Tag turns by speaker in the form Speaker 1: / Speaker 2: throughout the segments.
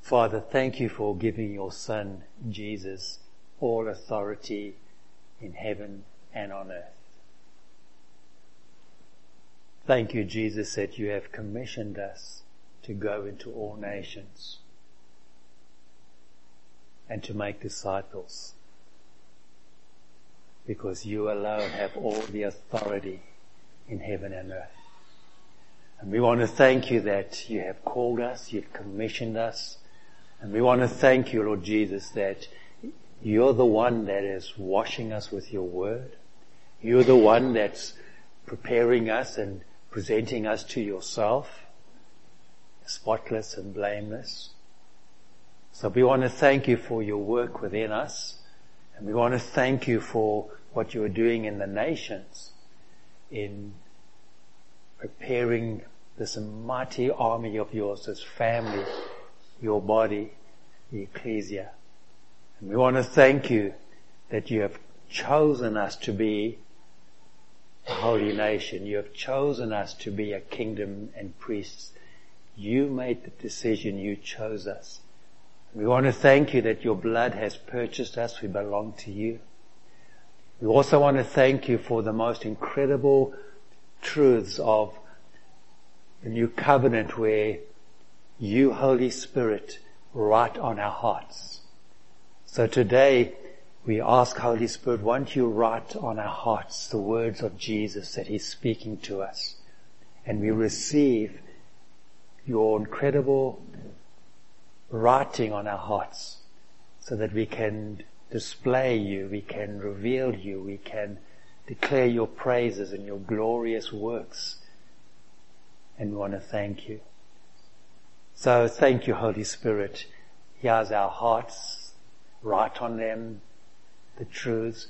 Speaker 1: Father, thank you for giving your Son, Jesus, all authority in heaven and on earth. Thank you, Jesus, that you have commissioned us to go into all nations and to make disciples, because you alone have all the authority in heaven and earth. And we want to thank you that you have called us, you've commissioned us, and we want to thank you, Lord Jesus, that you're the one that is washing us with your word. You're the one that's preparing us and presenting us to yourself, spotless and blameless. So we want to thank you for your work within us, and we want to thank you for what you are doing in the nations in preparing this mighty army of yours, this family, your body, the ecclesia. And we want to thank you that you have chosen us to be a holy nation. You have chosen us to be a kingdom and priests. You made the decision. You chose us. We want to thank you that your blood has purchased us. We belong to you. We also want to thank you for the most incredible truths of the new covenant, where you, Holy Spirit, write on our hearts. So today we ask, Holy Spirit, won't you write on our hearts the words of Jesus that he's speaking to us, and we receive your incredible writing on our hearts so that we can display you, we can reveal you, we can declare your praises and your glorious works. And we want to thank you. So thank you, Holy Spirit. Here's our hearts. Write on them the truths.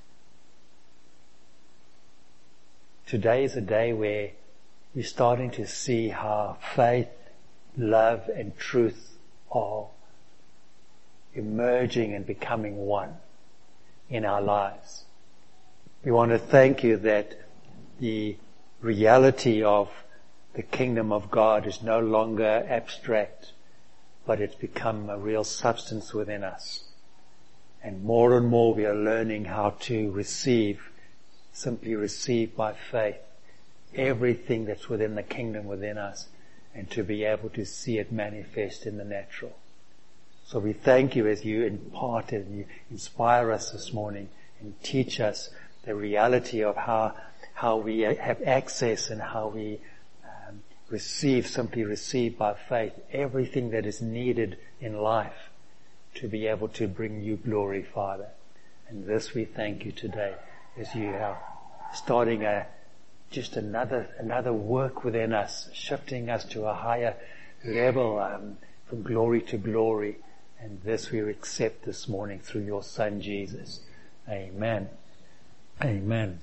Speaker 1: Today is a day where we're starting to see how faith, love and truth are emerging and becoming one in our lives. We want to thank you that the reality of the kingdom of God is no longer abstract, but it's become a real substance within us. And more we are learning how to receive, simply receive by faith, everything that's within the kingdom within us, and to be able to see it manifest in the natural. So we thank you as you impart and you inspire us this morning and teach us the reality of how we have access and how we simply receive by faith everything that is needed in life to be able to bring you glory, Father. And this we thank you today as you are starting just another work within us, shifting us to a higher level from glory to glory. And this we accept this morning through your Son Jesus. Amen. Amen.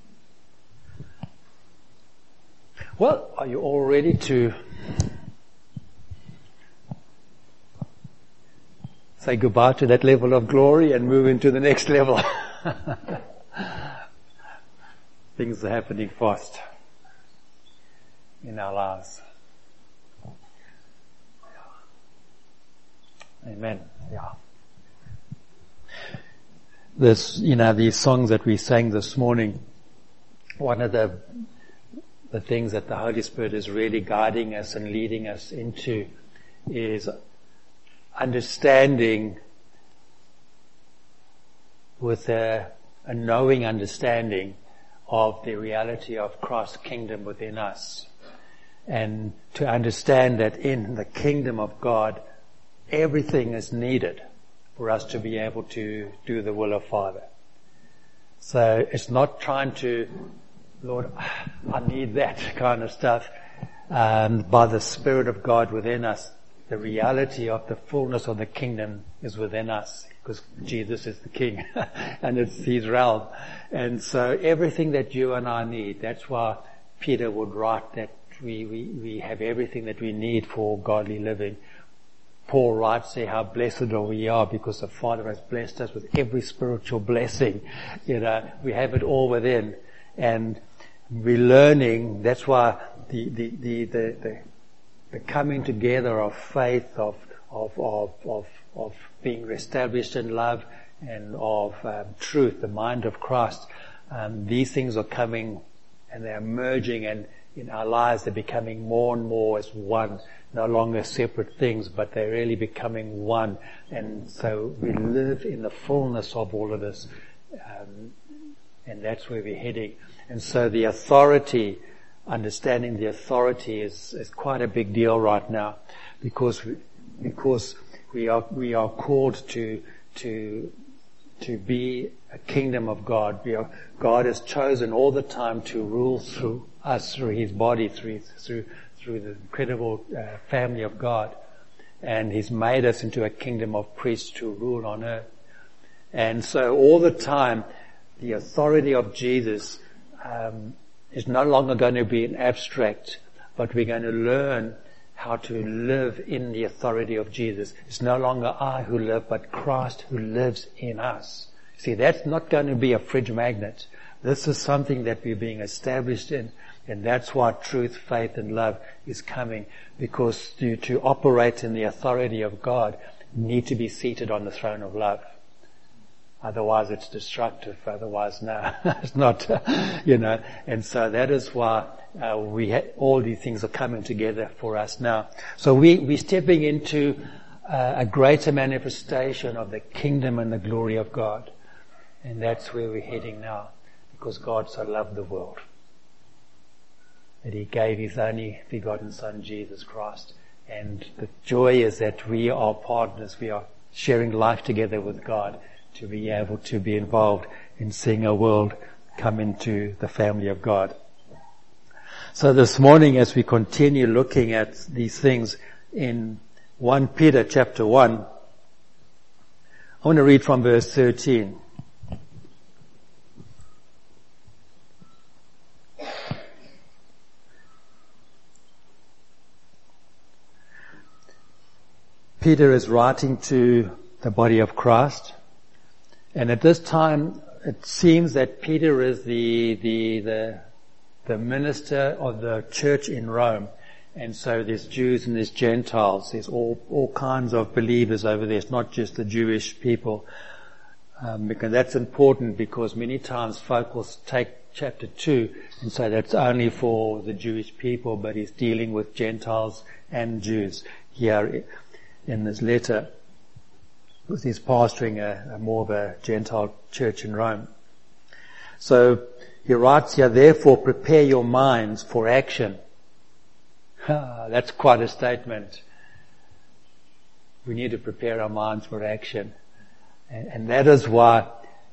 Speaker 1: Well, are you all ready to say goodbye to that level of glory and move into the next level? Things are happening fast in our lives. Amen. Yeah. These songs that we sang this morning, one of the things that the Holy Spirit is really guiding us and leading us into is understanding with a knowing understanding of the reality of Christ's kingdom within us, and to understand that in the kingdom of God everything is needed for us to be able to do the will of Father. So it's not trying to, Lord, I need that kind of stuff. By the Spirit of God within us, the reality of the fullness of the kingdom is within us, because Jesus is the King and it's His realm. And so everything that you and I need, that's why Peter would write that we have everything that we need for godly living. Paul writes there how blessed we are because the Father has blessed us with every spiritual blessing. We have it all within, and we're learning. That's why the coming together of faith, of of being reestablished in love and of truth, the mind of Christ. These things are coming and they're merging, and in our lives they're becoming more and more as one, no longer separate things, but they're really becoming one. And so we live in the fullness of all of this, and that's where we're heading. And so the authority, understanding the authority is quite a big deal right now, because we are called to be a kingdom of God. God has chosen all the time to rule through us, through His body, through the incredible family of God. And He's made us into a kingdom of priests to rule on earth. And so all the time, the authority of Jesus is no longer going to be an abstract, but we're going to learn how to live in the authority of Jesus. It's no longer I who live, but Christ who lives in us. See, that's not going to be a fridge magnet. This is something that we're being established in, and that's why truth, faith, and love is coming, because to operate in the authority of God, you need to be seated on the throne of love. Otherwise it's destructive. Otherwise, no, it's not, and so that is why all these things are coming together for us now. So we're stepping into a greater manifestation of the kingdom and the glory of God. And that's where we're heading now, because God so loved the world that He gave His only begotten Son, Jesus Christ. And the joy is that we are partners. We are sharing life together with God, to be able to be involved in seeing a world come into the family of God. So this morning, as we continue looking at these things in 1 Peter chapter 1, I want to read from verse 13. Peter is writing to the body of Christ, and at this time it seems that Peter is the minister of the church in Rome. And so there's Jews and there's Gentiles. There's all kinds of believers over there. It's not just the Jewish people. Because that's important, because many times folk will take chapter 2 and say that's only for the Jewish people, but he's dealing with Gentiles and Jews here in this letter, because he's pastoring a more of a Gentile church in Rome. So he writes here, therefore prepare your minds for action. That's quite a statement. We need to prepare our minds for action. And that is why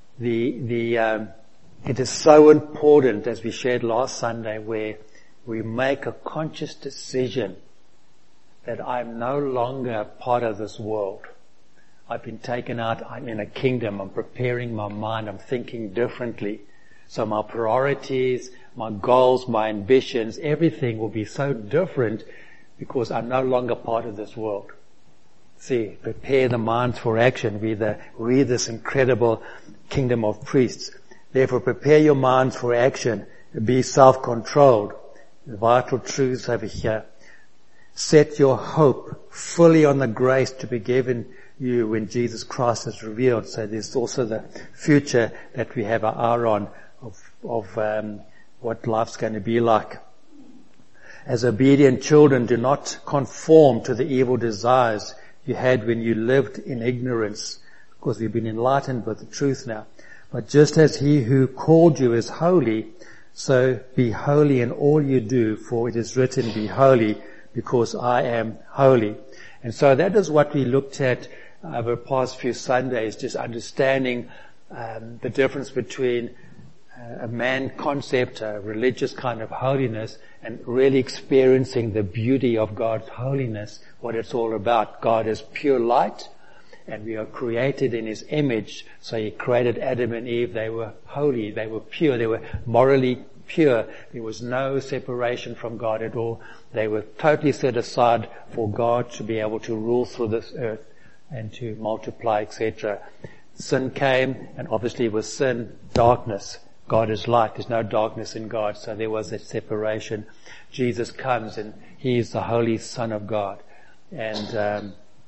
Speaker 1: it is so important, as we shared last Sunday, where we make a conscious decision that I'm no longer part of this world. I've been taken out. I'm in a kingdom. I'm preparing my mind. I'm thinking differently. So my priorities, my goals, my ambitions, everything will be so different, because I'm no longer part of this world. See, prepare the minds for action. Read this incredible kingdom of priests. Therefore, prepare your minds for action. Be self-controlled. The vital truths over here. Set your hope fully on the grace to be given you when Jesus Christ is revealed. So there's also the future that we have our eye on of what life's going to be like. As obedient children, do not conform to the evil desires you had when you lived in ignorance, because we've been enlightened with the truth now. But just as He who called you is holy, so be holy in all you do, for it is written, be holy, because I am holy. And so that is what we looked at over the past few Sundays, just understanding the difference between a man concept, a religious kind of holiness, and really experiencing the beauty of God's holiness, what it's all about. God is pure light, and we are created in His image. So He created Adam and Eve. They were holy, they were pure, they were morally pure. There was no separation from God at all. They were totally set aside for God to be able to rule through this earth and to multiply, etc. Sin came, and obviously with sin, darkness. God is light. There's no darkness in God. So there was a separation. Jesus comes, and He is the Holy Son of God. And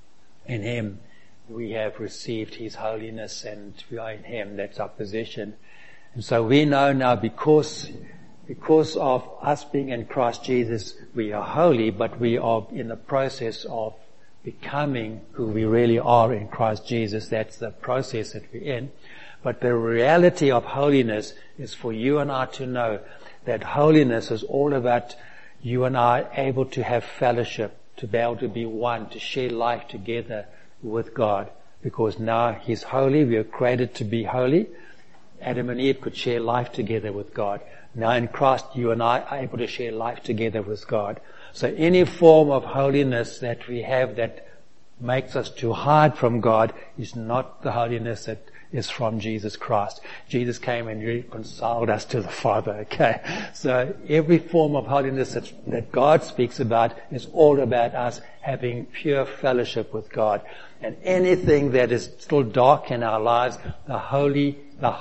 Speaker 1: In Him we have received His holiness, and we are in Him. That's our position. And so we know now, because of us being in Christ Jesus, we are holy, but we are in the process of becoming who we really are in Christ Jesus. That's the process that we're in. But the reality of holiness is for you and I to know that holiness is all about you and I able to have fellowship, to be able to be one, to share life together with God. Because now He's holy, we are created to be holy. Adam and Eve could share life together with God. Now in Christ, you and I are able to share life together with God. So any form of holiness that we have that makes us to hide from God is not the holiness that is from Jesus Christ. Jesus came and reconciled us to the Father, okay? So every form of holiness that God speaks about is all about us having pure fellowship with God. And anything that is still dark in our lives, the Holy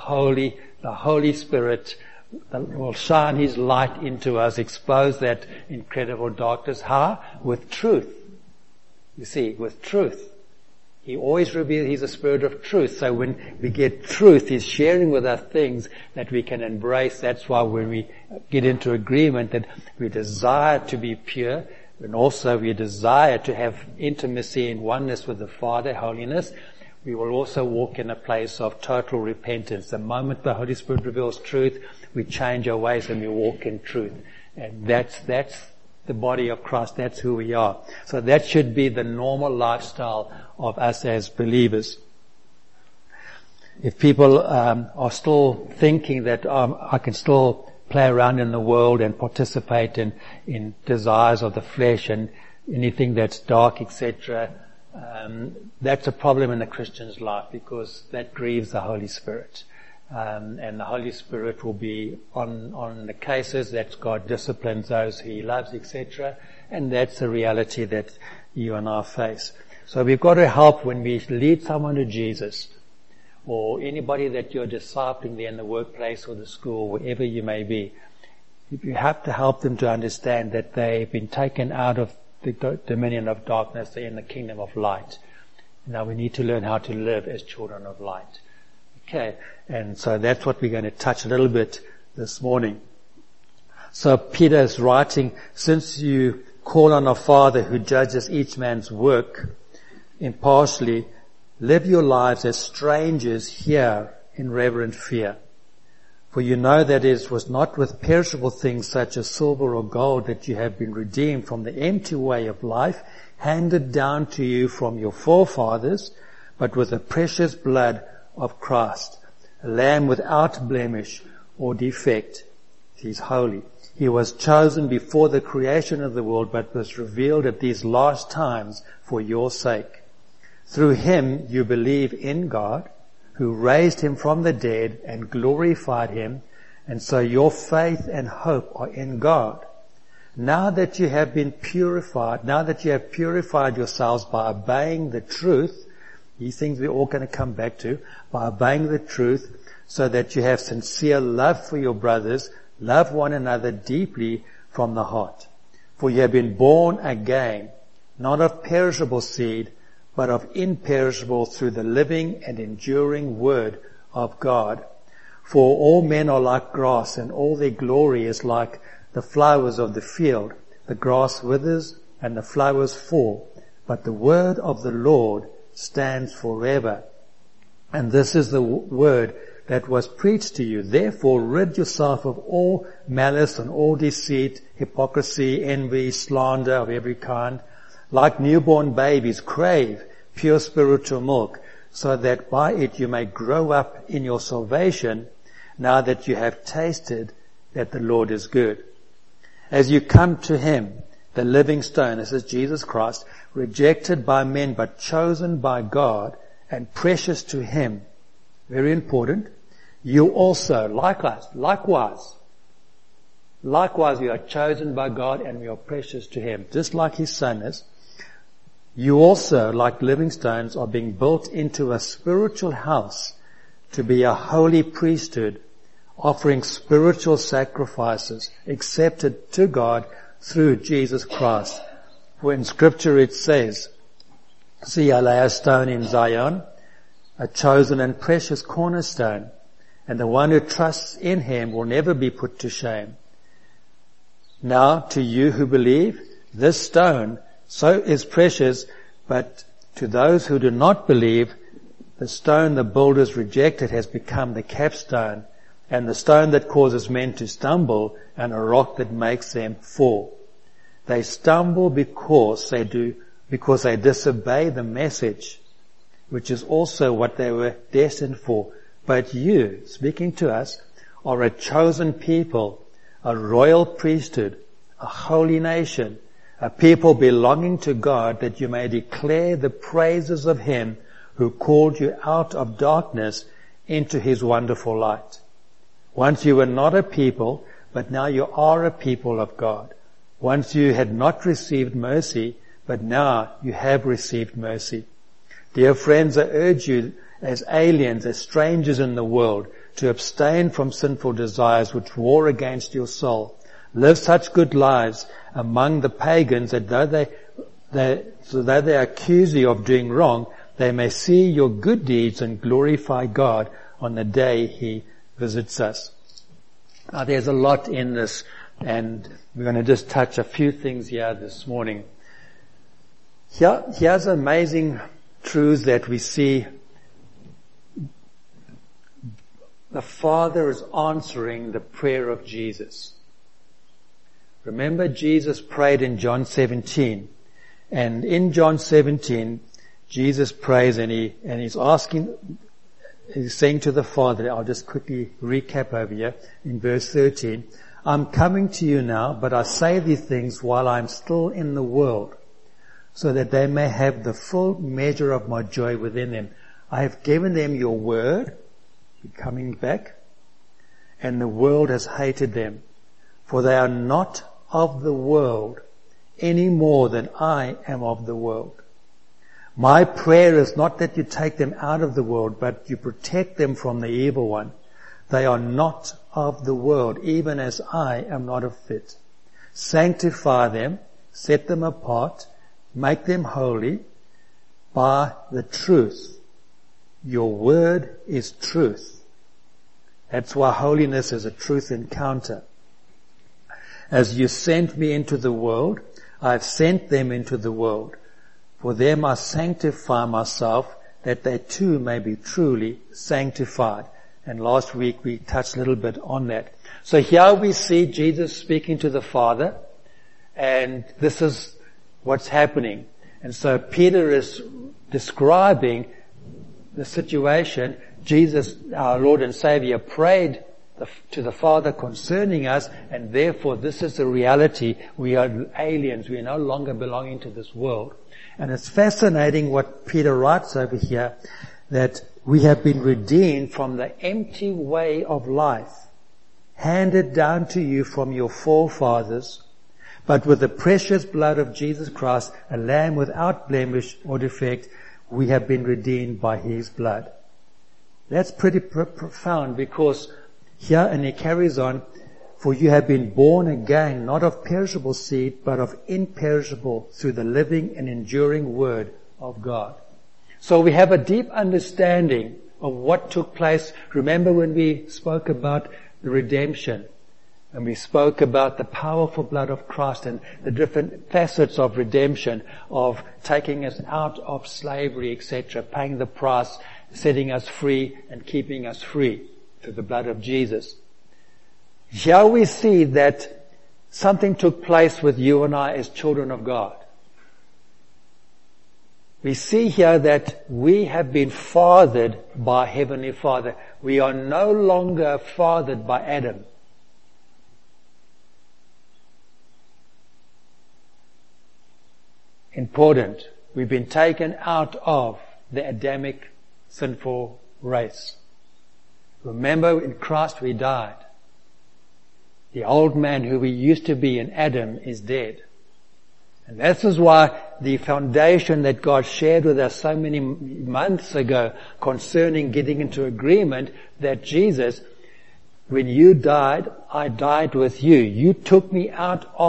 Speaker 1: Spirit will shine His light into us, expose that incredible darkness. How? With truth. You see, with truth. He always reveals He's a Spirit of truth. So when we get truth, He's sharing with us things that we can embrace. That's why when we get into agreement that we desire to be pure, and also we desire to have intimacy and oneness with the Father, holiness, we will also walk in a place of total repentance. The moment the Holy Spirit reveals truth, we change our ways and we walk in truth. And that's the body of Christ. That's who we are. So that should be the normal lifestyle of us as believers. If people are still thinking that I can still play around in the world and participate in desires of the flesh and anything that's dark, etc., that's a problem in the Christian's life, because that grieves the Holy Spirit. And the Holy Spirit will be on the cases that God disciplines those He loves, etc. And that's the reality that you and I face. So we've got to help when we lead someone to Jesus, or anybody that you're discipling there in the workplace or the school, wherever you may be. You have to help them to understand that they've been taken out of the dominion of darkness. They're in the kingdom of light. Now we need to learn how to live as children of light. Okay, and so that's what we're going to touch a little bit this morning. So Peter is writing, since you call on a Father who judges each man's work impartially, live your lives as strangers here in reverent fear. For you know that it was not with perishable things such as silver or gold that you have been redeemed from the empty way of life handed down to you from your forefathers, but with the precious blood of Christ, a lamb without blemish or defect. He's holy. He was chosen before the creation of the world, but was revealed at these last times for your sake. Through Him you believe in God, who raised Him from the dead and glorified Him, and so your faith and hope are in God. Now that you have been purified, now that you have purified yourselves by obeying the truth, these things we're all going to come back to, by obeying the truth, so that you have sincere love for your brothers, love one another deeply from the heart. For you have been born again, not of perishable seed, but of imperishable, through the living and enduring word of God. For all men are like grass, and all their glory is like the flowers of the field. The grass withers and the flowers fall, but the word of the Lord stands forever. And this is the word that was preached to you. Therefore rid yourself of all malice and all deceit, hypocrisy, envy, slander of every kind. Like newborn babies, crave pure spiritual milk, so that by it you may grow up in your salvation, now that you have tasted that the Lord is good. As you come to Him, the living stone, this is Jesus Christ, rejected by men but chosen by God and precious to Him. Very important. You also, likewise, we are chosen by God and we are precious to Him, just like His Son is. You also, like living stones, are being built into a spiritual house to be a holy priesthood, offering spiritual sacrifices accepted to God through Jesus Christ. For in Scripture it says, See, I lay a stone in Zion, a chosen and precious cornerstone, and the one who trusts in him will never be put to shame. Now, to you who believe, this stone so is precious, but to those who do not believe, the stone the builders rejected has become the capstone, and the stone that causes men to stumble, and a rock that makes them fall. They stumble because they disobey the message, which is also what they were destined for. But you, speaking to us, are a chosen people, a royal priesthood, a holy nation, a people belonging to God, that you may declare the praises of him who called you out of darkness into his wonderful light. Once you were not a people, but now you are a people of God. Once you had not received mercy, but now you have received mercy. Dear friends, I urge you as aliens, as strangers in the world, to abstain from sinful desires which war against your soul. Live such good lives among the pagans that though they accuse you of doing wrong, they may see your good deeds and glorify God on the day he visits us. Now there's a lot in this, and we're going to just touch a few things here this morning. Here's amazing truths that we see. The Father is answering the prayer of Jesus. Remember, Jesus prayed in John 17. And in John 17, Jesus prays and he's saying to the Father, I'll just quickly recap over here in verse 13, I'm coming to you now, but I say these things while I'm still in the world, so that they may have the full measure of my joy within them. I have given them your word, coming back, and the world has hated them, for they are not of the world any more than I am of the world. My prayer is not that you take them out of the world, but you protect them from the evil one. They are not of the world, even as I am not of it. Sanctify them, set them apart, make them holy by the truth. Your word is truth. That's why holiness is a truth encounter. As you sent me into the world, I have sent them into the world. For them I sanctify myself, that they too may be truly sanctified. And last week we touched a little bit on that. So here we see Jesus speaking to the Father, and this is what's happening. And so Peter is describing the situation. Jesus, our Lord and Savior, prayed to the Father concerning us, and therefore this is the reality. We are aliens. We are no longer belonging to this world. And it's fascinating what Peter writes over here, that we have been redeemed from the empty way of life, handed down to you from your forefathers, but with the precious blood of Jesus Christ, a lamb without blemish or defect, we have been redeemed by his blood. That's pretty profound, because here, and he carries on, for you have been born again, not of perishable seed, but of imperishable, through the living and enduring word of God. So we have a deep understanding of what took place. Remember when we spoke about the redemption, and we spoke about the powerful blood of Christ and the different facets of redemption, of taking us out of slavery, etc., paying the price, setting us free and keeping us free through the blood of Jesus. Here we see that something took place with you and I as children of God. We see here that we have been fathered by Heavenly Father. We are no longer fathered by Adam. Important. We've been taken out of the Adamic sinful race. Remember, in Christ we died. The old man who we used to be in Adam is dead. And this is why the foundation that God shared with us so many months ago concerning getting into agreement that Jesus, when you died, I died with you. You took me out of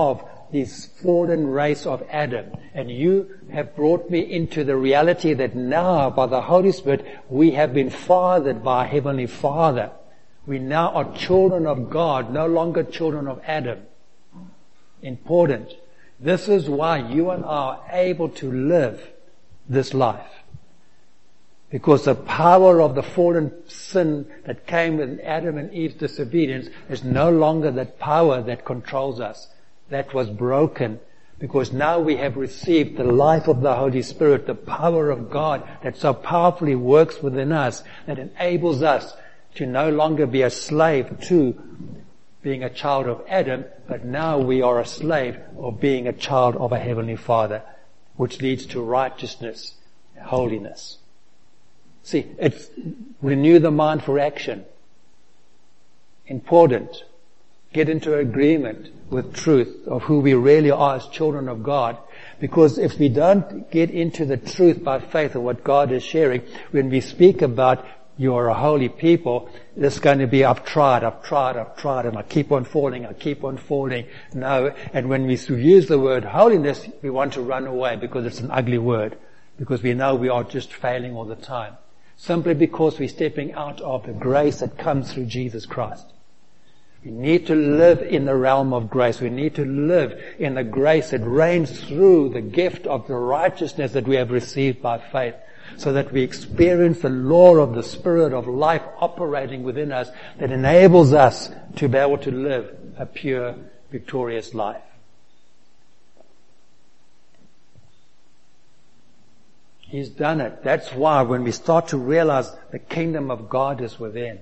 Speaker 1: this fallen race of Adam. And you have brought me into the reality that now, by the Holy Spirit, we have been fathered by our Heavenly Father. We now are children of God, no longer children of Adam. Important. This is why you and I are able to live this life. Because the power of the fallen sin that came with Adam and Eve's disobedience is no longer that power that controls us. That was broken. Because now we have received the life of the Holy Spirit, the power of God that so powerfully works within us, that enables us to no longer be a slave to being a child of Adam, but now we are a slave of being a child of a Heavenly Father, which leads to righteousness, holiness. See, it's renew the mind for action. Important. Get into agreement with truth of who we really are as children of God. Because if we don't get into the truth by faith of what God is sharing, when we speak about you're a holy people, it's going to be I've tried, and I keep on falling. No, and when we use the word holiness, we want to run away because it's an ugly word. Because we know we are just failing all the time. Simply because we're stepping out of the grace that comes through Jesus Christ. We need to live in the realm of grace. We need to live in the grace that reigns through the gift of the righteousness that we have received by faith, so that we experience the law of the Spirit of life operating within us that enables us to be able to live a pure, victorious life. He's done it. That's why when we start to realize the kingdom of God is within,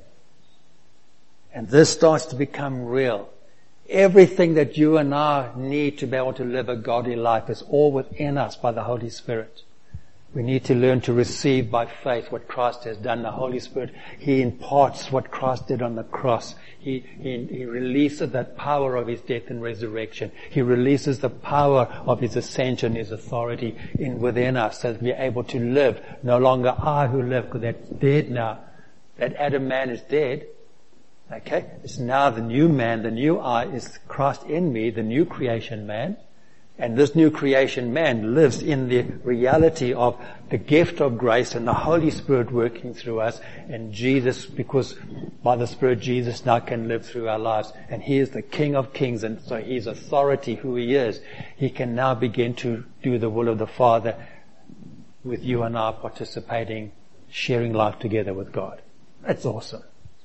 Speaker 1: and this starts to become real, everything that you and I need to be able to live a godly life is all within us by the Holy Spirit. We need to learn to receive by faith what Christ has done. The Holy Spirit, He imparts what Christ did on the cross. He releases that power of His death and resurrection. He releases the power of His ascension, His authority within us, so that we're able to live. No longer I who live, because that's dead now. That Adam man is dead. Okay? It's now the new man, the new I is Christ in me, the new creation man. And this new creation man lives in the reality of the gift of grace and the Holy Spirit working through us, and Jesus, because by the Spirit Jesus now can live through our lives. And He is the King of Kings, and so His authority, who He is, He can now begin to do the will of the Father with you and I participating, sharing life together with God. That's awesome.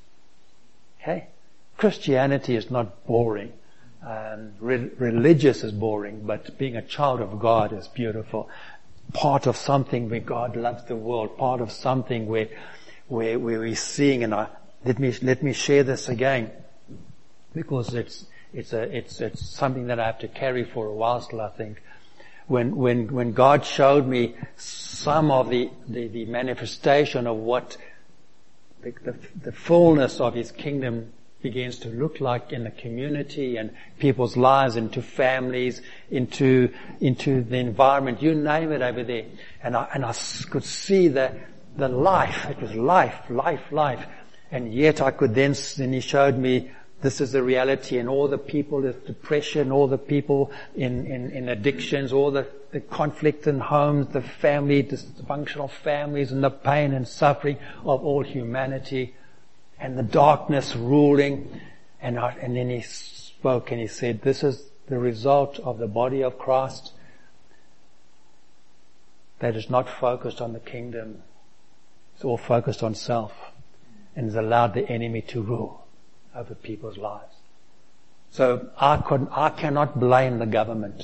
Speaker 1: Okay? Christianity is not boring. Religious is boring, but being a child of God is beautiful. Part of something where God loves the world, part of something where we're seeing, and let me share this again, because it's something that I have to carry for a while still, I think. When God showed me some of the manifestation of what the fullness of His kingdom begins to look like in the community and people's lives, into families, into the environment, you name it over there. And I could see the life. It was life. And yet I could then He showed me this is the reality, and all the people with depression, all the people in addictions, all the conflict in homes, the family, dysfunctional families, and the pain and suffering of all humanity, and the darkness ruling. And then He spoke and He said, this is the result of the body of Christ that is not focused on the kingdom. It's all focused on self, and has allowed the enemy to rule over people's lives. So I cannot blame the government.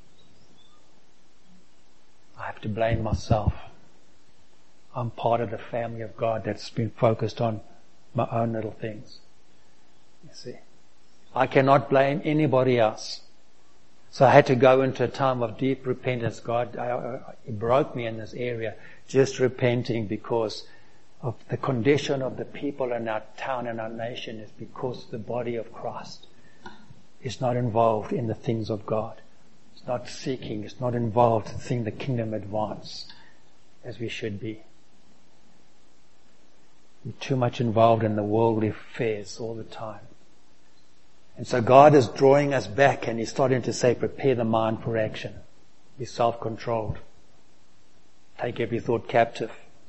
Speaker 1: I have to blame myself. I'm part of the family of God that's been focused on my own little things. You see, I cannot blame anybody else. So I had to go into a time of deep repentance. God, He broke me in this area, just repenting because of the condition of the people in our town and our nation, is because the body of Christ is not involved in the things of God. It's not seeking, it's not involved in seeing the kingdom advance as we should be. We're too much involved in the worldly affairs all the time. And so God is drawing us back, and He's starting to say, prepare the mind for action. Be self-controlled. Take every thought captive.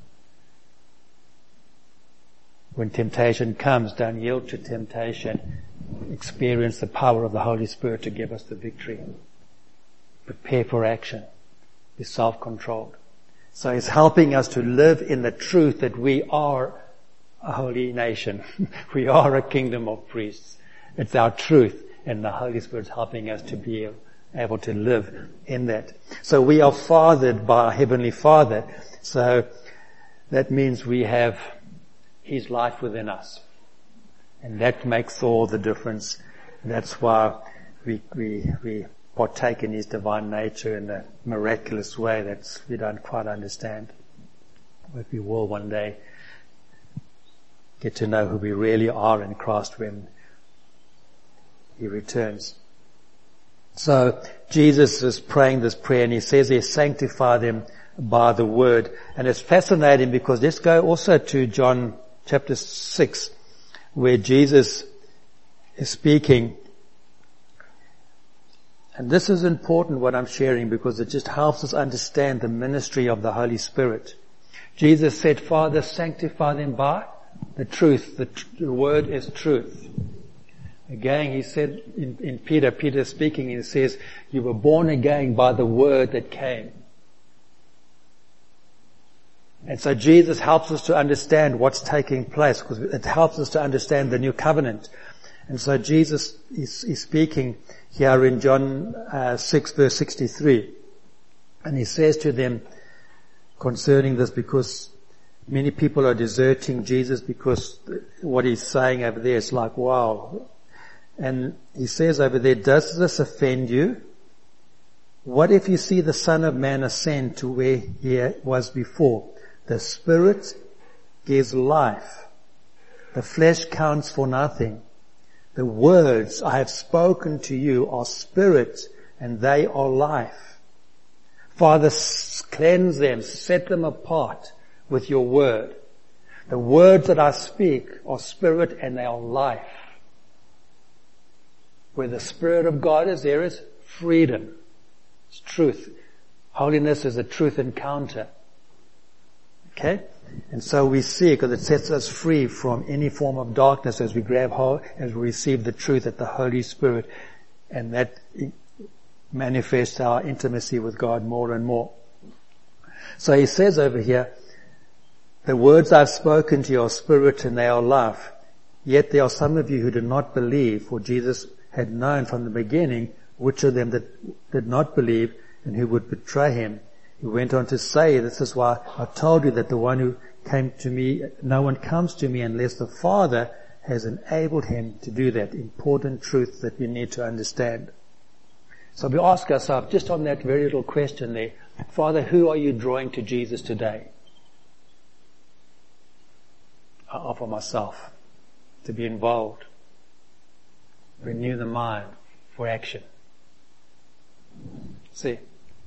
Speaker 1: When temptation comes, don't yield to temptation. Experience the power of the Holy Spirit to give us the victory. Prepare for action. Be self-controlled. So He's helping us to live in the truth that we are a holy nation. We are a kingdom of priests. It's our truth, and the Holy Spirit's helping us to be able to live in that. So we are fathered by our Heavenly Father. So that means we have His life within us. And that makes all the difference. That's why we partake in His divine nature in a miraculous way that we don't quite understand. But we will one day get to know who we really are in Christ when He returns. So Jesus is praying this prayer, and He says He sanctify them by the word. And it's fascinating because let's go also to John chapter 6, where Jesus is speaking. And this is important what I'm sharing, because it just helps us understand the ministry of the Holy Spirit. Jesus said, Father, sanctify them by the truth. The word is truth. Again, He said in Peter speaking, He says, you were born again by the word that came. And so Jesus helps us to understand what's taking place, because it helps us to understand the new covenant. And so Jesus is speaking here in John 6 verse 63. And He says to them concerning this, because many people are deserting Jesus because what He's saying over there is like, wow. And He says over there, does this offend you? What if you see the Son of Man ascend to where He was before? The Spirit gives life. The flesh counts for nothing. The words I have spoken to you are spirit, and they are life. Father, cleanse them, set them apart with your word. The words that I speak are spirit and they are life. Where the Spirit of God is, there is freedom. It's truth. Holiness is a truth encounter. Okay? And so we see, because it sets us free from any form of darkness as we grab hold, as we receive the truth at the Holy Spirit, and that manifests our intimacy with God more and more. So He says over here, the words I've spoken to you are spirit and they are life. Yet there are some of you who do not believe, for Jesus had known from the beginning which of them that did not believe and who would betray Him. He went on to say, this is why I told you that the one who came to me, no one comes to me unless the Father has enabled him to do that. Important truth that we need to understand. So we ask ourselves, just on that very little question there, Father, who are you drawing to Jesus today? I offer myself to be involved. Renew the mind for action. See,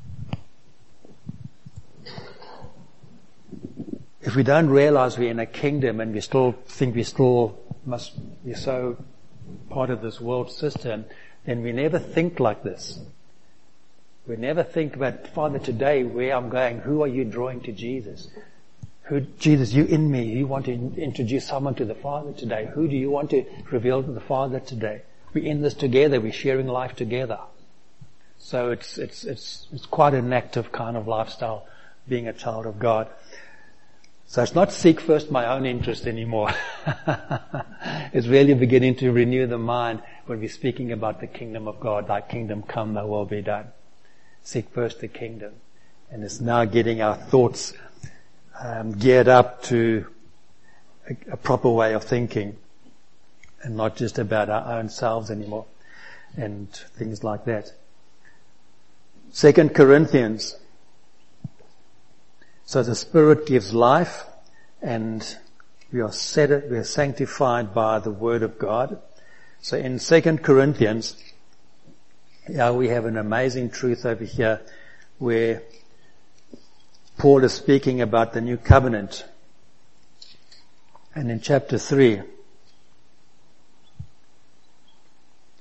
Speaker 1: if we don't realize we're in a kingdom and we still think we still must be so part of this world system, then we never think like this. We never think about, Father, today where I'm going, who are you drawing to Jesus? Jesus, you in me, you want to introduce someone to the Father today. Who do you want to reveal to the Father today? We're in this together, we're sharing life together. So it's quite an active kind of lifestyle, being a child of God. So it's not seek first my own interest anymore. It's really beginning to renew the mind when we're speaking about the kingdom of God. Thy kingdom come, thy will be done. Seek first the kingdom. And it's now getting our thoughts geared up to a proper way of thinking, and not just about our own selves anymore and things like that. 2 Corinthians. So the Spirit gives life, and we are sanctified by the Word of God. So in 2 Corinthians, we have an amazing truth over here where Paul is speaking about the new covenant. And in chapter 3,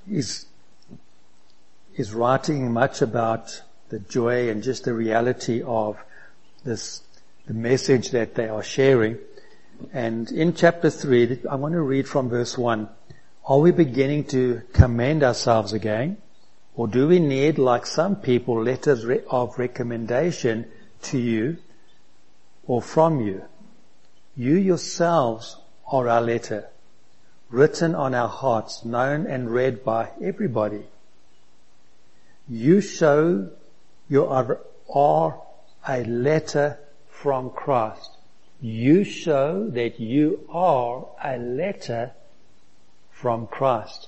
Speaker 1: is writing much about the joy and just the reality of the message that they are sharing. And in chapter 3, I want to read from verse 1. Are we beginning to commend ourselves again? Or do we need, like some people, letters of recommendation to you or from you? You yourselves are our letter, written on our hearts, known and read by everybody. You show you are a letter from Christ. You show that you are a letter from Christ.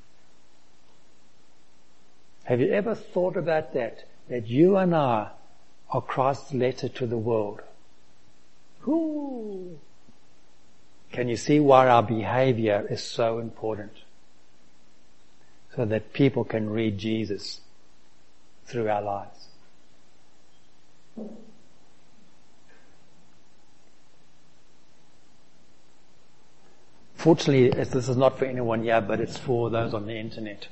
Speaker 1: Have you ever thought about that? That you and I are Christ's letter to the world. Ooh. Can you see why our behavior is so important? So that people can read Jesus through our lives. Fortunately, this is not for anyone here, but it's for those on the internet.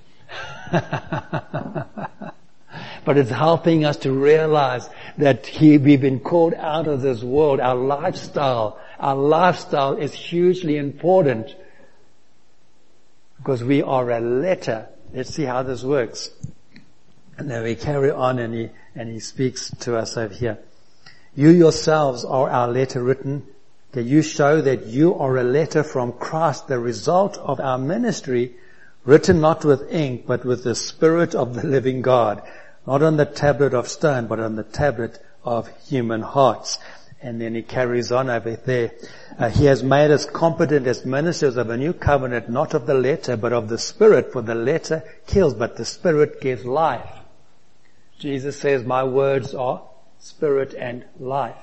Speaker 1: But it's helping us to realize that we've been called out of this world. Our lifestyle is hugely important because we are a letter. Let's see how this works. And then we carry on and he speaks to us over here. You yourselves are our letter written, that you show that you are a letter from Christ, the result of our ministry, written not with ink, but with the Spirit of the living God, not on the tablet of stone, but on the tablet of human hearts. And then he carries on over there. He has made us competent as ministers of a new covenant, not of the letter, but of the Spirit, for the letter kills, but the Spirit gives life. Jesus says, my words are spirit and life.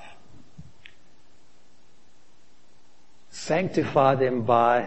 Speaker 1: Sanctify them by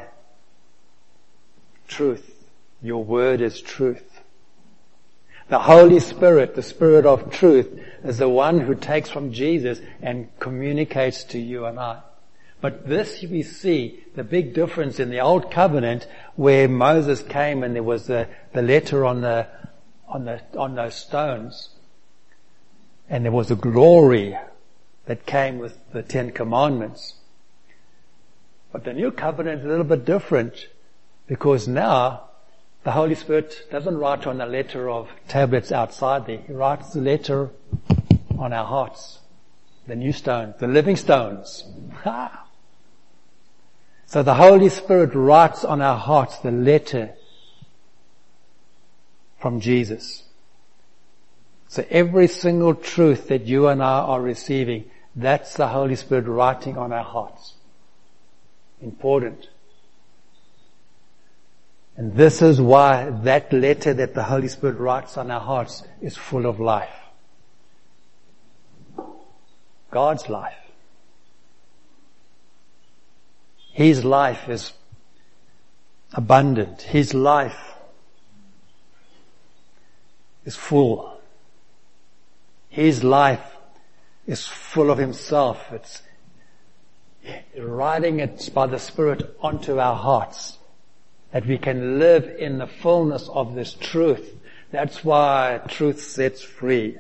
Speaker 1: truth. Your word is truth. The Holy Spirit, the Spirit of truth, is the one who takes from Jesus and communicates to you and I. But this we see, the big difference in the Old Covenant, where Moses came and there was the letter on those stones, and there was a glory that came with the 10 Commandments. But the New Covenant is a little bit different, because now the Holy Spirit doesn't write on a letter of tablets outside there. He writes the letter on our hearts. The new stones, the living stones. So the Holy Spirit writes on our hearts the letter from Jesus. So every single truth that you and I are receiving, that's the Holy Spirit writing on our hearts. Important. And this is why that letter that the Holy Spirit writes on our hearts is full of life. God's life. His life is abundant. His life is full. His life is full of Himself. It's writing it by the Spirit onto our hearts, that we can live in the fullness of this truth. That's why truth sets free.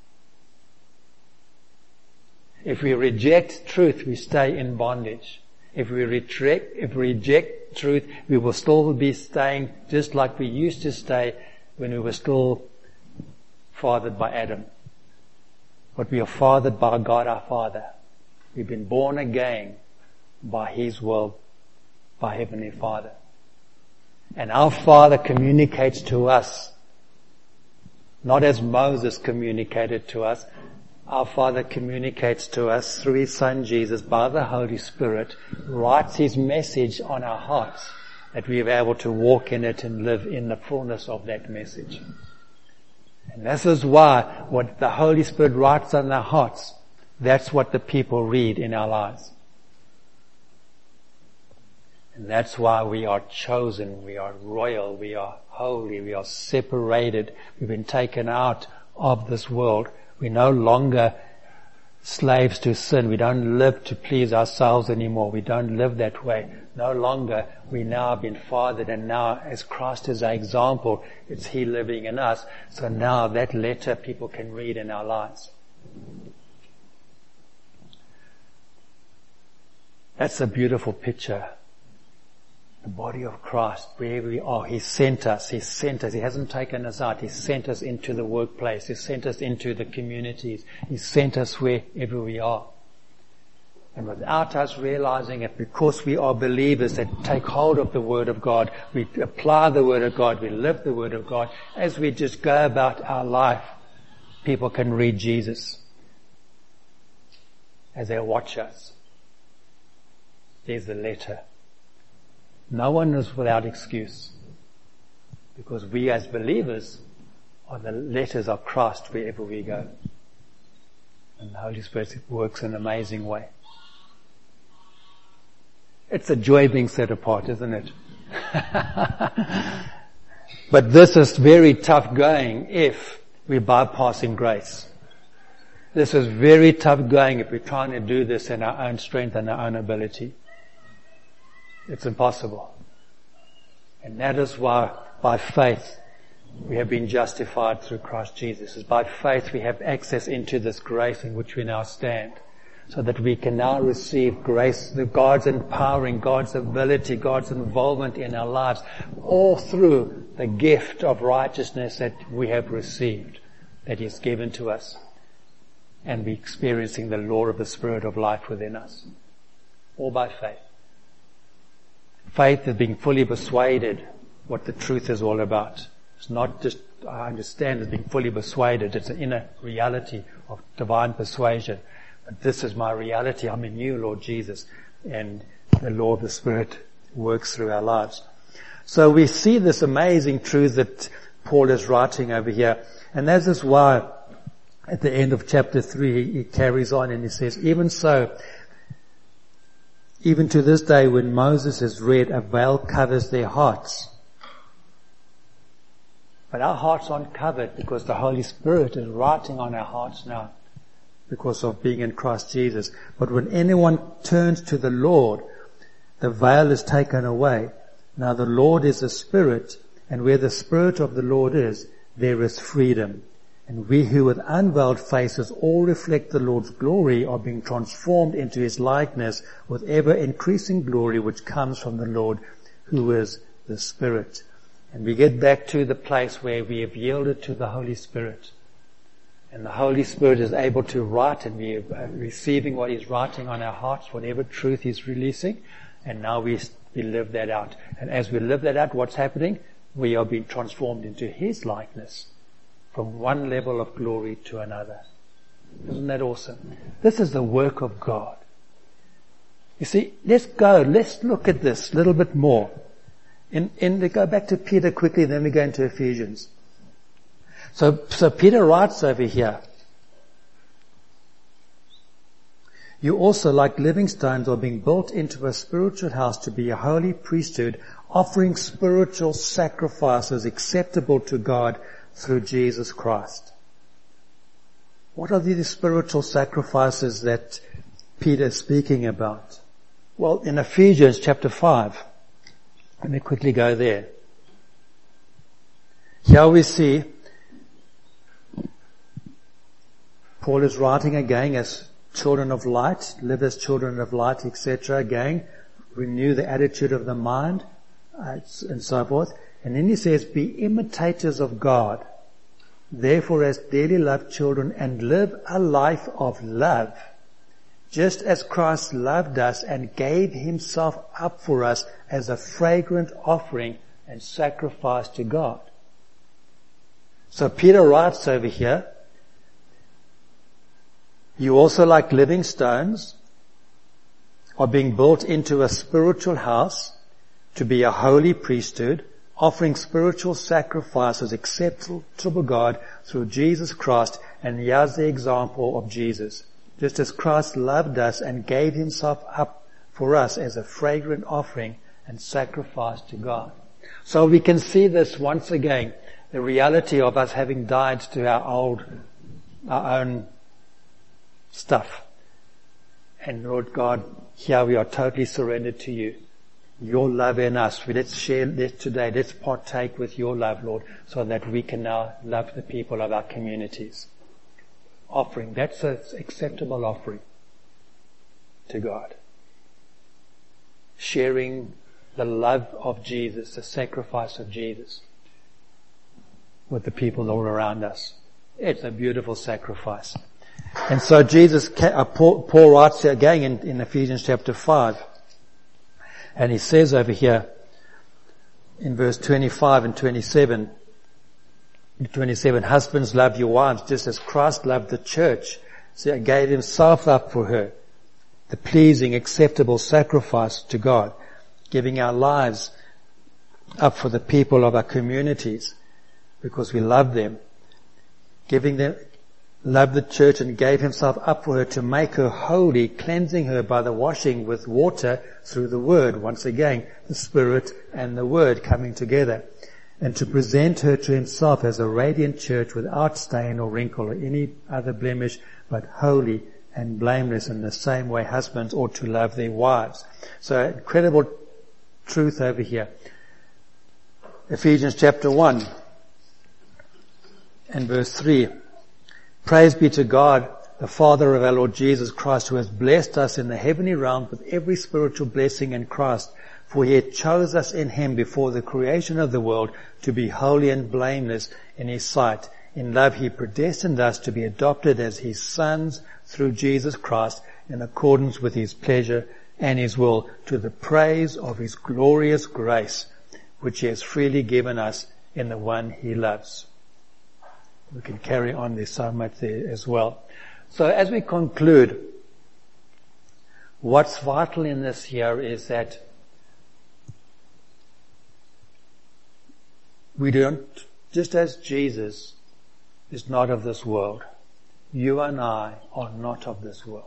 Speaker 1: If we reject truth, we stay in bondage. If we reject truth, we will still be staying just like we used to stay when we were still fathered by Adam. But we are fathered by God our Father. We've been born again by His will, by Heavenly Father. And our Father communicates to us, not as Moses communicated to us. Our Father communicates to us through His Son Jesus by the Holy Spirit, writes His message on our hearts, that we are able to walk in it and live in the fullness of that message. And this is why what the Holy Spirit writes on our hearts, that's what the people read in our lives. And that's why we are chosen, we are royal, we are holy, we are separated. We've been taken out of this world. We no longer slaves to sin. We don't live to please ourselves anymore. We don't live that way. No longer. We now have been fathered, and now as Christ is our example, it's He living in us. So now that letter people can read in our lives. That's a beautiful picture. The body of Christ, where we are. He sent us. He sent us. He hasn't taken us out. He sent us into the workplace. He sent us into the communities. He sent us wherever we are. And without us realizing it, because we are believers that take hold of the Word of God, we apply the Word of God, we live the Word of God, as we just go about our life, people can read Jesus as they watch us. There's the letter. No one is without excuse, because we as believers are the letters of Christ wherever we go. And the Holy Spirit works in an amazing way. It's a joy being set apart, isn't it? But this is very tough going if we're bypassing grace. This is very tough going if we're trying to do this in our own strength and our own ability. It's impossible. And that is why by faith we have been justified through Christ Jesus. It's by faith we have access into this grace in which we now stand, so that we can now receive grace, God's empowering, God's ability, God's involvement in our lives, all through the gift of righteousness that we have received, that He's given to us. And we're experiencing the law of the Spirit of life within us. All by faith. Faith is being fully persuaded what the truth is all about. It's not just, I understand, it's being fully persuaded. It's an inner reality of divine persuasion. But this is my reality. I'm in you, Lord Jesus. And the law of the Spirit works through our lives. So we see this amazing truth that Paul is writing over here. And that is why at the end of chapter 3 he carries on and he says, even so, even to this day when Moses is read, a veil covers their hearts. But our hearts aren't covered because the Holy Spirit is writing on our hearts now because of being in Christ Jesus. But when anyone turns to the Lord, the veil is taken away. Now the Lord is a Spirit, and where the Spirit of the Lord is, there is freedom. And we who with unveiled faces all reflect the Lord's glory are being transformed into His likeness with ever increasing glory which comes from the Lord who is the Spirit. And we get back to the place where we have yielded to the Holy Spirit. And the Holy Spirit is able to write, and we are receiving what He's writing on our hearts, whatever truth He's releasing. And now we live that out. And as we live that out, what's happening? We are being transformed into His likeness, from one level of glory to another. Isn't that awesome? This is the work of God. You see, let's look at this a little bit more. Go back to Peter quickly, then we go into Ephesians. So Peter writes over here, you also, like living stones, are being built into a spiritual house to be a holy priesthood, offering spiritual sacrifices acceptable to God through Jesus Christ. What are these spiritual sacrifices that Peter is speaking about? Well, in Ephesians chapter 5, let me quickly go there. Here we see Paul is writing again as children of light, live as children of light, etc. Again, renew the attitude of the mind, and so forth. And then he says, be imitators of God, therefore as dearly loved children, and live a life of love, just as Christ loved us and gave Himself up for us as a fragrant offering and sacrifice to God. So Peter writes over here, you also, like living stones, are being built into a spiritual house to be a holy priesthood, offering spiritual sacrifices acceptable to God through Jesus Christ. And here's the example of Jesus. Just as Christ loved us and gave Himself up for us as a fragrant offering and sacrifice to God. So we can see this once again, the reality of us having died to our own stuff. And Lord God, here we are totally surrendered to you. Your love in us. Let's share this today. Let's partake with your love, Lord, so that we can now love the people of our communities. Offering. That's an acceptable offering to God. Sharing the love of Jesus, the sacrifice of Jesus with the people all around us. It's a beautiful sacrifice. And so Paul writes here again in Ephesians chapter 5. And he says over here in verse 25 and 27, husbands, love your wives just as Christ loved the church. So he gave himself up for her, the pleasing, acceptable sacrifice to God, giving our lives up for the people of our communities because we love them, loved the church and gave himself up for her to make her holy, cleansing her by the washing with water through the word. Once again, the Spirit and the word coming together. And to present her to himself as a radiant church without stain or wrinkle or any other blemish, but holy and blameless. In the same way, husbands ought to love their wives. So incredible truth over here. Ephesians chapter 1 and verse 3. Praise be to God, the Father of our Lord Jesus Christ, who has blessed us in the heavenly realm with every spiritual blessing in Christ. For he had chose us in him before the creation of the world to be holy and blameless in his sight. In love he predestined us to be adopted as his sons through Jesus Christ in accordance with his pleasure and his will, to the praise of his glorious grace, which he has freely given us in the one he loves. We can carry on, there's so much there as well. So as we conclude, what's vital in this here is that we don't, just as Jesus is not of this world, you and I are not of this world.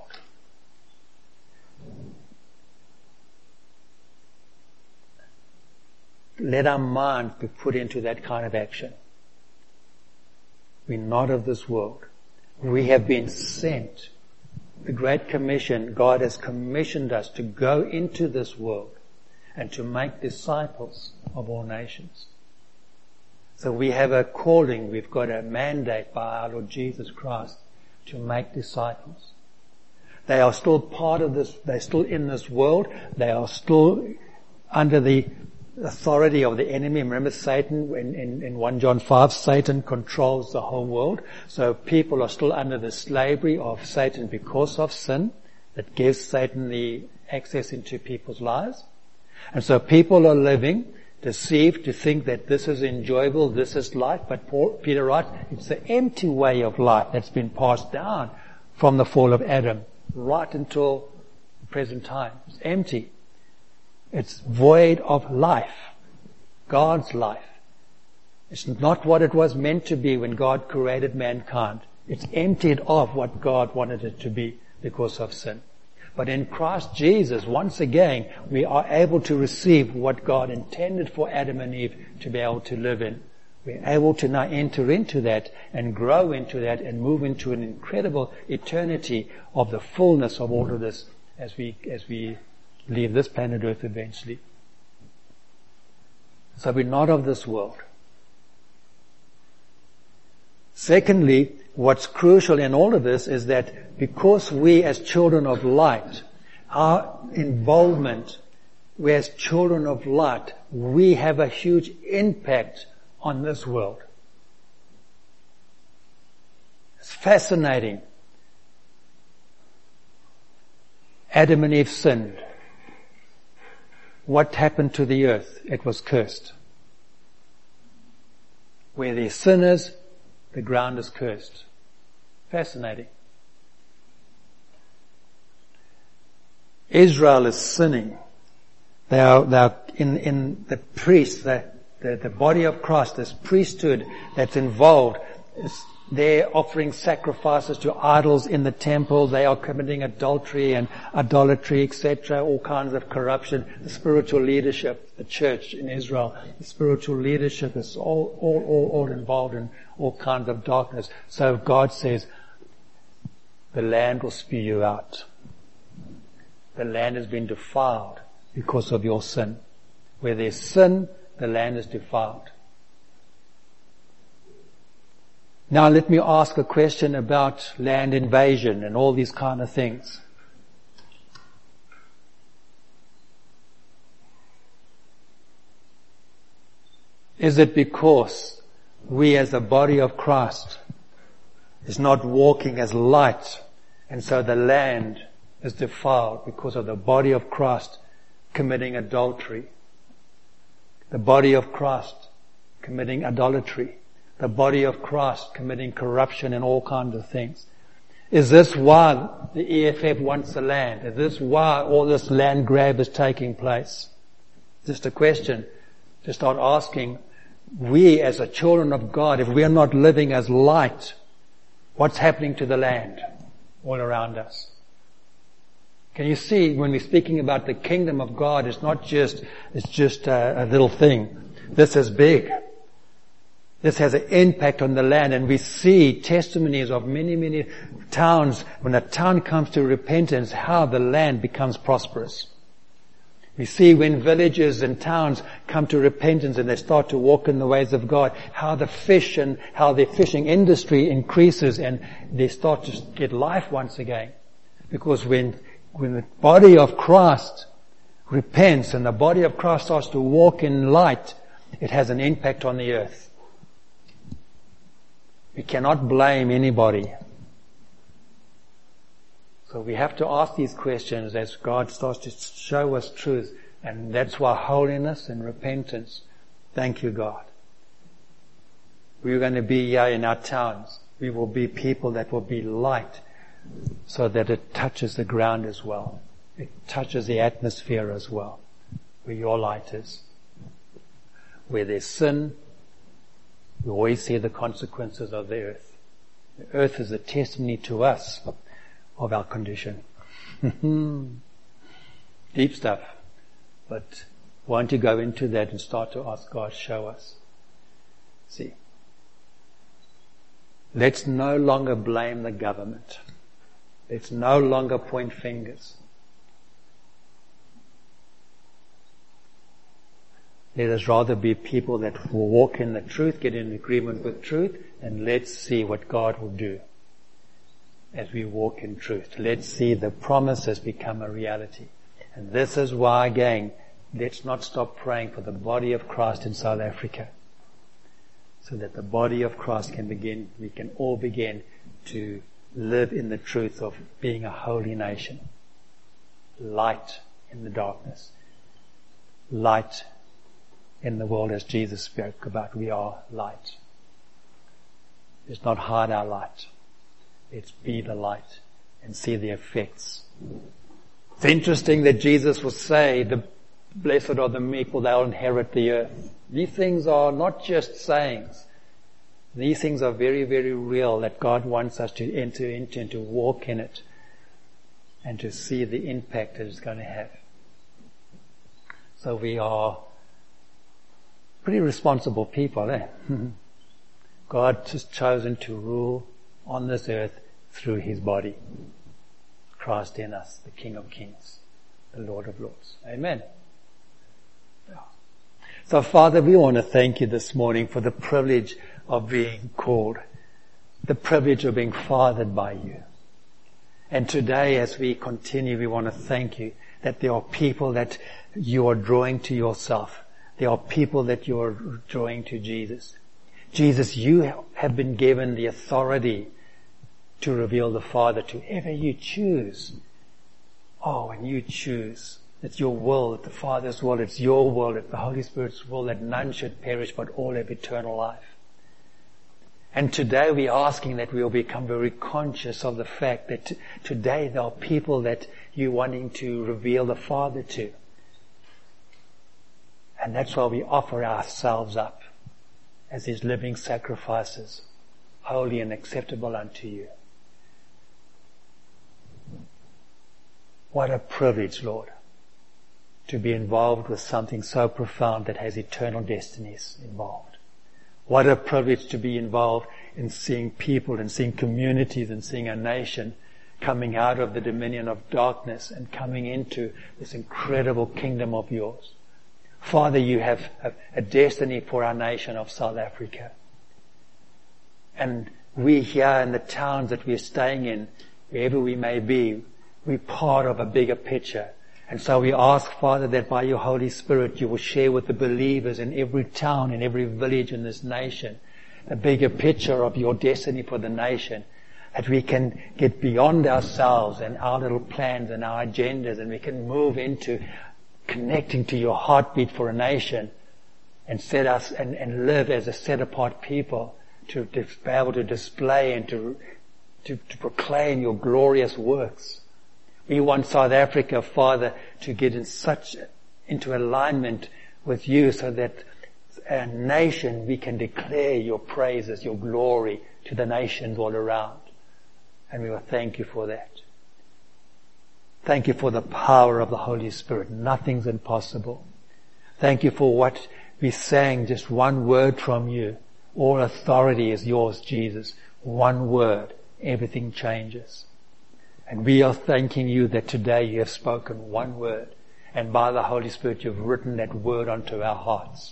Speaker 1: Let our mind be put into that kind of action. We're not of this world. We have been sent. The Great Commission, God has commissioned us to go into this world and to make disciples of all nations. So we have a calling, we've got a mandate by our Lord Jesus Christ to make disciples. They are still part of this, they're still in this world, they are still under the authority of the enemy. Remember Satan, in 1 John 5, Satan controls the whole world. So people are still under the slavery of Satan because of sin that gives Satan the access into people's lives. And so people are living deceived to think that this is enjoyable, this is life. But Peter writes, it's the empty way of life that's been passed down from the fall of Adam right until the present time. It's empty. It's void of life, God's life. It's not what it was meant to be when God created mankind. It's emptied of what God wanted it to be because of sin. But in Christ Jesus, once again, we are able to receive what God intended for Adam and Eve to be able to live in. We're able to now enter into that and grow into that and move into an incredible eternity of the fullness of all of this as we leave this planet Earth eventually. So we're not of this world. Secondly, what's crucial in all of this is that because we as children of light, our involvement, we as children of light, we have a huge impact on this world. It's fascinating. Adam and Eve sinned. What happened to the earth? It was cursed. Where there's sinners, the ground is cursed. Fascinating. Israel is sinning. They are in the priest, the body of Christ, this priesthood that's involved. They're offering sacrifices to idols in the temple. They are committing adultery and idolatry, etc., all kinds of corruption. The spiritual leadership, the church in Israel, the spiritual leadership is all involved in all kinds of darkness. So God says, the land will spew you out. The land has been defiled because of your sin. Where there's sin, the land is defiled. Now let me ask a question about land invasion and all these kind of things. Is it because we as a body of Christ is not walking as light, and so the land is defiled because of the body of Christ committing adultery, the body of Christ committing idolatry, the body of Christ committing corruption and all kinds of things? Is this why the EFF wants the land? Is this why all this land grab is taking place? Just a question to start asking. We as a children of God, if we are not living as light, what's happening to the land all around us? Can you see when we're speaking about the kingdom of God, it's just a little thing. This is big. This has an impact on the land, and we see testimonies of many, many towns. When a town comes to repentance, how the land becomes prosperous. We see when villages and towns come to repentance and they start to walk in the ways of God, how the fish and how the fishing industry increases and they start to get life once again. Because when the body of Christ repents and the body of Christ starts to walk in light, it has an impact on the earth. We cannot blame anybody. So we have to ask these questions as God starts to show us truth. And that's why holiness and repentance, thank you, God. We're going to be here in our towns. We will be people that will be light so that it touches the ground as well. It touches the atmosphere as well, where your light is. Where there's sin, we always see the consequences of the earth. The earth is a testimony to us of our condition. Deep stuff. But want to go into that and start to ask God, show us. See. Let's no longer blame the government. Let's no longer point fingers. Let us rather be people that will walk in the truth, get in agreement with truth, and let's see what God will do as we walk in truth. Let's see the promises become a reality. And this is why, again, let's not stop praying for the body of Christ in South Africa. So that the body of Christ we can all begin to live in the truth of being a holy nation. Light in the darkness. Light in the world as Jesus spoke about. We are light. Let's not hide our light. Let's be the light and see the effects. It's interesting that Jesus will say, the blessed are the meek, for they'll inherit the earth. These things are not just sayings. These things are very, very real that God wants us to enter into and to walk in it and to see the impact that it's going to have. So we are pretty responsible people, eh? God has chosen to rule on this earth through His body. Christ in us, the King of Kings, the Lord of Lords. Amen. So Father, we want to thank you this morning for the privilege of being called, the privilege of being fathered by you. And today as we continue, we want to thank you that there are people that you are drawing to yourself. There are people that you are drawing to Jesus. Jesus, you have been given the authority to reveal the Father to whoever you choose. Oh, and you choose. It's your will, it's the Father's will, it's your will, it's the Holy Spirit's will that none should perish but all have eternal life. And today we're asking that we'll become very conscious of the fact that today there are people that you're wanting to reveal the Father to. And that's why we offer ourselves up as His living sacrifices, holy and acceptable unto you. What a privilege, Lord, to be involved with something so profound that has eternal destinies involved. What a privilege to be involved in seeing people and seeing communities and seeing a nation coming out of the dominion of darkness and coming into this incredible kingdom of yours. Father, you have a destiny for our nation of South Africa. And we here in the towns that we're staying in, wherever we may be, we're part of a bigger picture. And so we ask, Father, that by your Holy Spirit you will share with the believers in every town, in every village in this nation, a bigger picture of your destiny for the nation, that we can get beyond ourselves and our little plans and our agendas, and we can move into connecting to your heartbeat for a nation and set us and live as a set apart people to be able to display and to proclaim your glorious works. We want South Africa, Father, to get into alignment with you so that a nation we can declare your praises, your glory to the nations all around. And we will thank you for that. Thank you for the power of the Holy Spirit. Nothing's impossible. Thank you for what we sang, just one word from you. All authority is yours, Jesus. One word, everything changes. And we are thanking you that today you have spoken one word, and by the Holy Spirit you've written that word onto our hearts.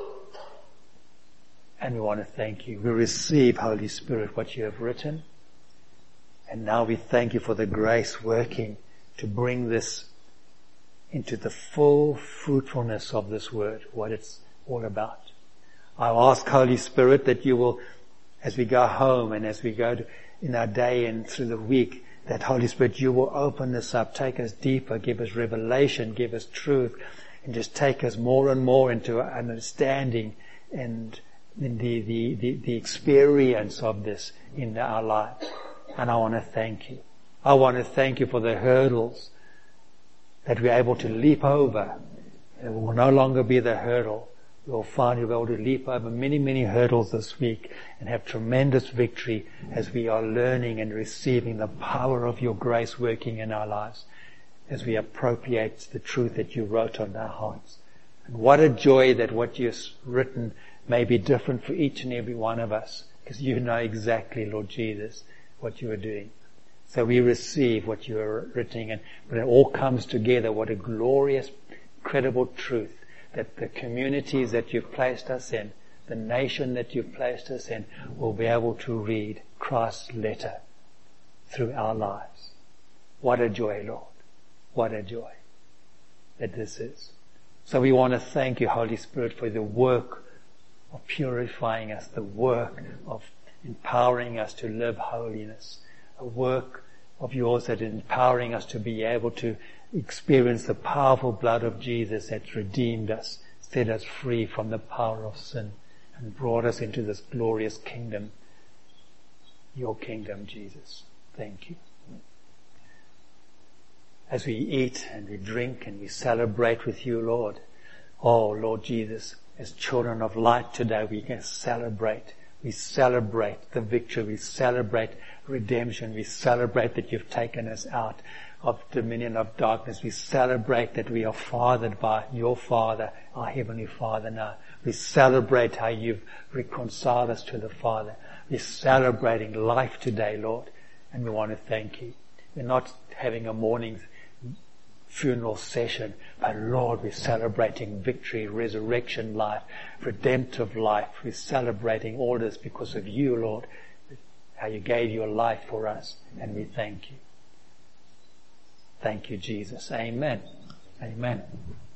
Speaker 1: And we want to thank you. We receive, Holy Spirit, what you have written. And now we thank you for the grace working to bring this into the full fruitfulness of this word, what it's all about. I ask, Holy Spirit, that you will, as we go home and as we go in our day and through the week, that Holy Spirit, you will open this up, take us deeper, give us revelation, give us truth, and just take us more and more into understanding and in the experience of this in our lives. And I want to thank you. I want to thank you for the hurdles that we're able to leap over. It will no longer be the hurdle. We'll find you'll be able to leap over many, many hurdles this week and have tremendous victory as we are learning and receiving the power of your grace working in our lives as we appropriate the truth that you wrote on our hearts. And what a joy that what you've written may be different for each and every one of us, because you know exactly, Lord Jesus, what you are doing. So we receive what you are writing, and when it all comes together, what a glorious, incredible truth that the communities that you've placed us in, the nation that you've placed us in, will be able to read Christ's letter through our lives. What a joy, Lord. What a joy that this is. So we want to thank you, Holy Spirit, for the work of purifying us, the work of empowering us to live holiness, a work of yours that is empowering us to be able to experience the powerful blood of Jesus that's redeemed us, set us free from the power of sin, and brought us into this glorious kingdom, your kingdom, Jesus. Thank you. As we eat and we drink and we celebrate with you, Lord, oh Lord Jesus, as children of light today, we can celebrate. We celebrate the victory. We celebrate redemption. We celebrate that you've taken us out of dominion of darkness. We celebrate that we are fathered by your Father, our Heavenly Father now. We celebrate how you've reconciled us to the Father. We're celebrating life today, Lord, and we want to thank you. We're not having a morning funeral session, but Lord, we're celebrating victory, resurrection life, redemptive life. We're celebrating all this because of you, Lord, how you gave your life for us, and we thank you. Thank you, Jesus. Amen. Amen.